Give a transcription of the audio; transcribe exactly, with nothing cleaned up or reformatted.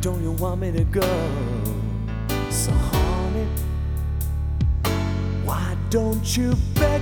don't you want me to go? So honey, why don't you bet